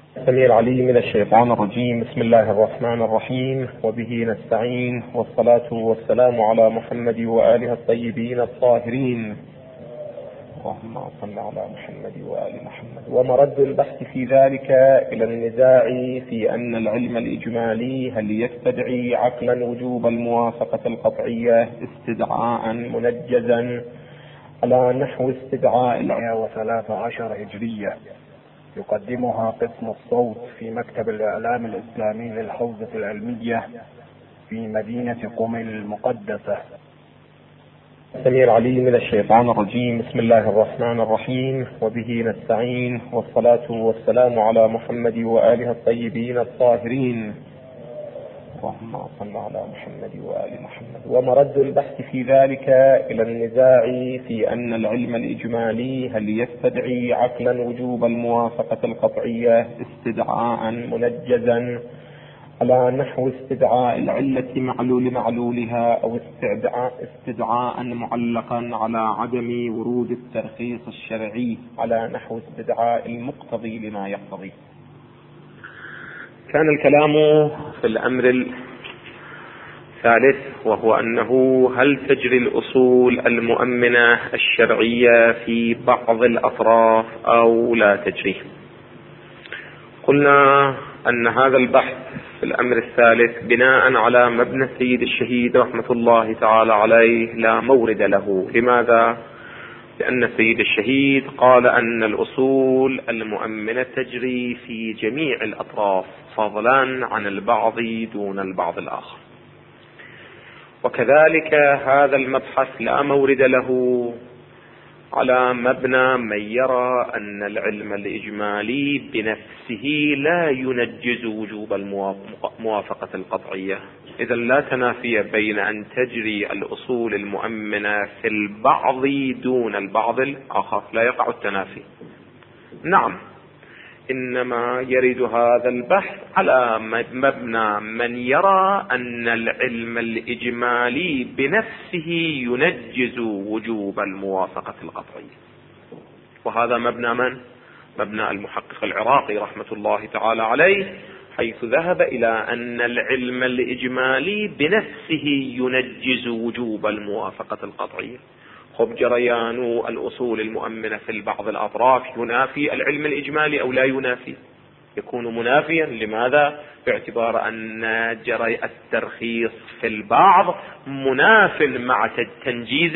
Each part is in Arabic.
السميع العليم من الشيطان الرجيم. بسم الله الرحمن الرحيم، وبه نستعين، والصلاة والسلام على محمد وآله الطيبين الطاهرين. اللهم صل على محمد وآل محمد. ومرد البحث في ذلك إلى النزاع في أن العلم الإجمالي هل يستدعي عقلا وجوب الموافقة القطعية استدعاء منجزا على نحو استدعاء 113 هجرية، يقدمها قسم الصوت في مكتب الإعلام الإسلامي للحوزة العلمية في مدينة قم المقدسة. السميع العليم من الشيطان الرجيم. بسم الله الرحمن الرحيم، وبه نستعين، والصلاة والسلام على محمد وآله الطيبين الطاهرين. اللهم صل على محمد وآل محمد. ومرد البحث في ذلك إلى النزاع في أن العلم الإجمالي هل يستدعي عقلا وجوب الموافقة القطعية استدعاء منجزا على نحو استدعاء العلة معلولها أو استدعاء معلقا على عدم ورود الترخيص الشرعي على نحو استدعاء المقتضي لما يقتضي. كان الكلام في الأمر الثالث، وهو أنه هل تجري الأصول المؤمنة الشرعية في بعض الأطراف أو لا تجري. قلنا أن هذا البحث في الأمر الثالث بناء على مبنى السيد الشهيد رحمة الله تعالى عليه لا مورد له. لماذا؟ لأن السيد الشهيد قال أن الأصول المؤمنة تجري في جميع الأطراف فضلا عن البعض دون البعض الآخر، وكذلك هذا المبحث لا مورد له على مبنى من يرى أن العلم الإجمالي بنفسه لا ينجز وجوب الموافقة القطعية. إذا لا تنافي بين أن تجري الأصول المؤمنة في البعض دون البعض الآخر، لا يقع التنافي. نعم، إنما يرد هذا البحث على مبنى من يرى أن العلم الإجمالي بنفسه ينجز وجوب الموافقة القطعية، وهذا مبنى من؟ مبنى المحقق العراقي رحمة الله تعالى عليه، حيث ذهب إلى أن العلم الإجمالي بنفسه ينجز وجوب الموافقة القطعية. خب جريان الأصول المؤمنة في البعض الأطراف ينافي العلم الإجمالي أو لا ينافي؟ يكون منافيا. لماذا؟ باعتبار أن جري الترخيص في البعض مناف مع تنجيز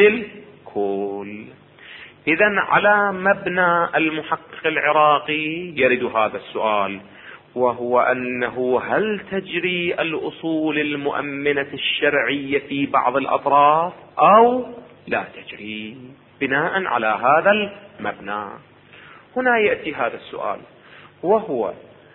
الكل. إذا على مبنى المحقق العراقي يرد هذا السؤال، وهو أنه هل تجري الأصول المؤمنة الشرعية في بعض الأطراف أو لا تجري؟ بناء على هذا المبنى هنا يأتي هذا السؤال، وهو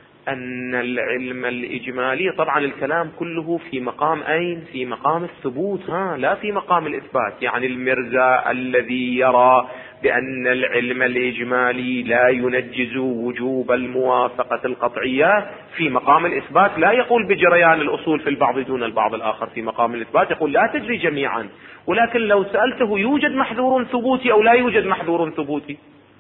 أن العلم الإجمالي، طبعا الكلام كله في مقام أين؟ في مقام الثبوت، لا في مقام الإثبات. يعني المرزا الذي يرى بأن العلم الإجمالي لا ينجز وجوب الموافقة القطعية في مقام الإثبات لا يقول بجريان الأصول في البعض دون البعض الآخر. في مقام الإثبات يقول لا تجري جميعا. ولكن لو سألته يوجد محذور ثبوتي أو لا يوجد محذور ثبوتي،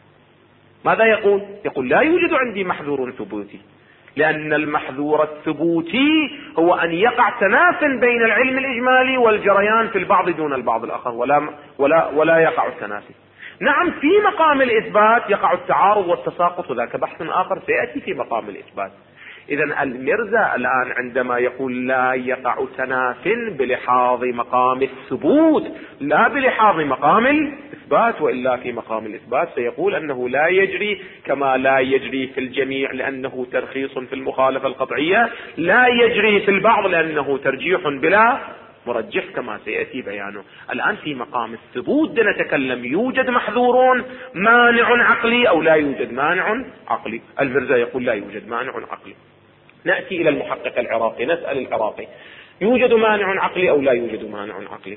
ماذا يقول؟ يقول لا يوجد عندي محذور ثبوتي، لأن المحذور الثبوتي هو أن يقع تناف بين العلم الإجمالي والجريان في البعض دون البعض الآخر، ولا يقع التنافي. نعم، في مقام الإثبات يقع التعارض والتساقط، وذاك بحث آخر سيأتي في مقام الإثبات. إذا المرزا الآن عندما يقول لا يقع تناف بلحاظ مقام الثبوت لا بلحاظ مقام الإثبات، وإلا في مقام الإثبات سيقول أنه لا يجري كما لا يجري في الجميع لأنه ترخيص في المخالفة القطعية، لا يجري في البعض لأنه ترجيح بلا مرجح كما سيأتي بيانه. الآن في مقام الثبوت نتكلم، يوجد محذور مانع عقلي أو لا يوجد مانع عقلي؟ المرزا يقول لا يوجد مانع عقلي. نأتي إلى المحقق العراقي نسأل العراقي يوجد مانع عقلي أو لا يوجد مانع عقلي؟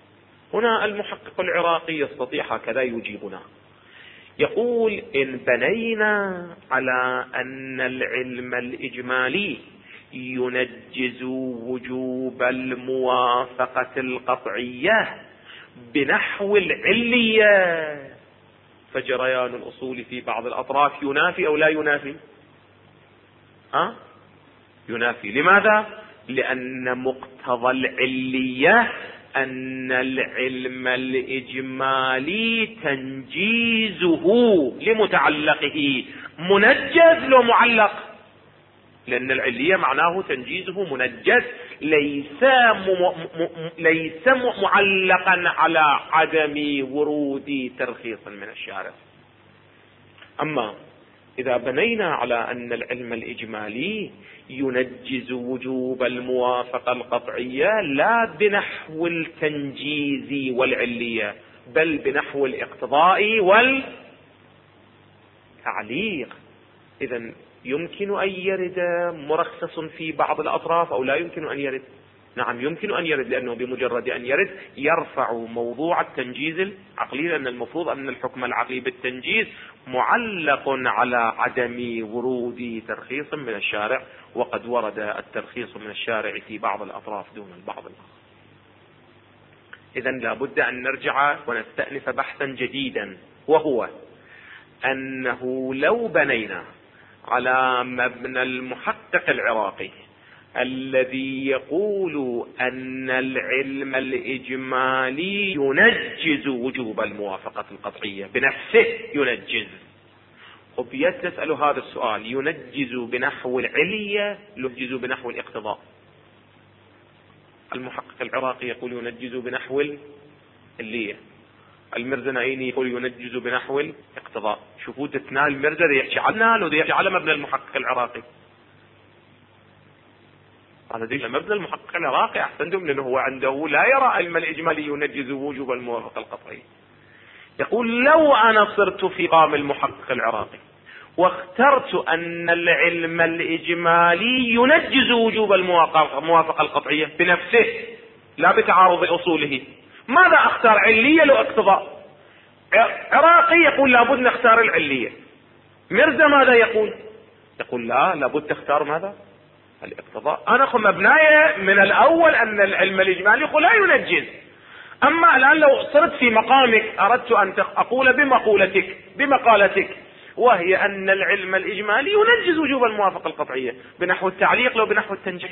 هنا المحقق العراقي يستطيع هكذا يجيبنا، يقول إن بنينا على أن العلم الإجمالي ينجز وجوب الموافقة القطعية بنحو العلية، فجريان الأصول في بعض الأطراف ينافي أو لا ينافي؟ ينافي. لماذا؟ لأن مقتضى العلية أن العلم الإجمالي تنجيزه لمتعلقه منجز لو معلق، لأن العلية معناه تنجيزه منجز، ليس معلقا على عدم ورود ترخيص من الشارع. أما إذا بنينا على أن العلم الإجمالي ينجز وجوب الموافقة القطعية لا بنحو التنجيز والعلية بل بنحو الاقتضاء والتعليق، إذن يمكن أن يرد مرخص في بعض الأطراف أو لا يمكن أن يرد؟ نعم يمكن أن يرد، لأنه بمجرد أن يرد يرفع موضوع التنجيز العقلي، لأن المفروض أن الحكم العقلي بالتنجيز معلق على عدم ورود ترخيص من الشارع، وقد ورد الترخيص من الشارع في بعض الأطراف دون البعض الآخر. إذن لابد أن نرجع ونستأنف بحثا جديدا، وهو أنه لو بنينا على مبنى المحقق العراقي الذي يقول أن العلم الإجمالي ينجز وجوب الموافقة القطعية بنفسه، ينجز، تسأل هذا السؤال: ينجز بنحو العلية ينجز بنحو الاقتضاء؟ المحقق العراقي يقول ينجز بنحو العلية، المرزنعيني يقول ينجز بنحو الاقتضاء. شوفوا تتنال المرزا يحكي عنا لو يحكي على مبنى المحقق العراقي. هذا دي مبنى المحقق العراقي احسنتم، لانه هو عنده لا يرى علم الاجمالي ينجز وجوب الموافقة القطعية. يقول لو انا صرت في قام المحقق العراقي واخترت ان العلم الاجمالي ينجز وجوب الموافقة القطعية بنفسه لا بتعارض اصوله، ماذا اختار؟ علية لو اقتضاء؟ عراقي يقول لابد نختار العلية. مرزا ماذا يقول؟ يقول لا، لابد تختار ماذا؟ الاقتضاء. انا خو مبناية من الاول ان العلم الاجمالي لا ينجز. اما الان لو صرت في مقامك اردت ان اقول بمقالتك وهي ان العلم الاجمالي ينجز وجوب الموافقة القطعية بنحو التعليق لو بنحو التنجيز.